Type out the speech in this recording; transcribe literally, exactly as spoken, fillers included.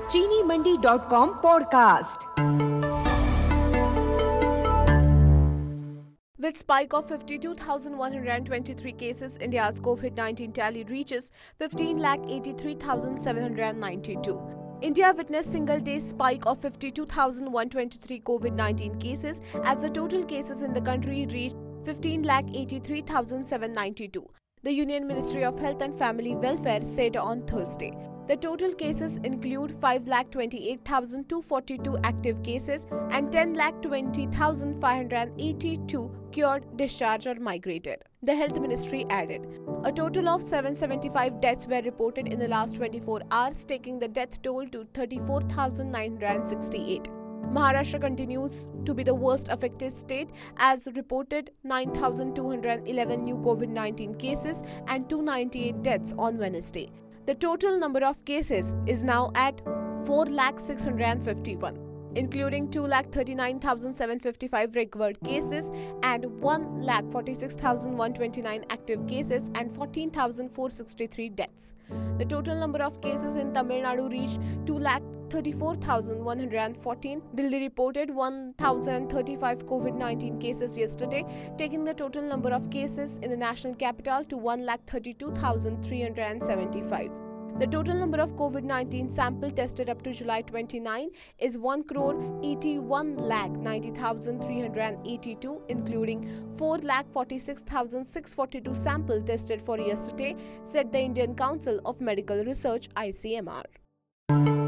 चीनी Mandi dot com podcast. With spike of fifty-two thousand one hundred twenty-three cases, India's COVID nineteen tally reaches fifteen lakh eighty-three thousand seven hundred ninety-two. India witnessed single-day spike of fifty-two thousand one hundred twenty-three COVID nineteen cases as the total cases in the country reached fifteen lakh eighty-three thousand seven hundred ninety-two. The Union Ministry of Health and Family Welfare said on Thursday. The total cases include five lakh twenty-eight thousand two hundred forty-two active cases and ten lakh twenty thousand five hundred eighty-two cured, discharged or migrated. The Health Ministry added, a total of seven hundred seventy-five deaths were reported in the last twenty-four hours, taking the death toll to thirty-four thousand nine hundred sixty-eight. Maharashtra continues to be the worst affected state as reported nine thousand two hundred eleven new COVID nineteen cases and two hundred ninety-eight deaths on Wednesday. The total number of cases is now at four lakh six hundred fifty-one, including two lakh thirty-nine thousand seven hundred fifty-five recovered cases and one lakh forty-six thousand one hundred twenty-nine active cases and fourteen thousand four hundred sixty-three deaths. The total number of cases in Tamil Nadu reached two lakh thirty-four thousand one hundred fourteen. Delhi reported one thousand thirty-five COVID nineteen cases yesterday, taking the total number of cases in the national capital to one lakh thirty-two thousand three hundred seventy-five. The total number of COVID nineteen samples tested up to July twenty-ninth is one crore eighty-one lakh ninety thousand three hundred eighty-two, including four lakh forty-six thousand six hundred forty-two samples tested for yesterday, said the Indian Council of Medical Research I C M R.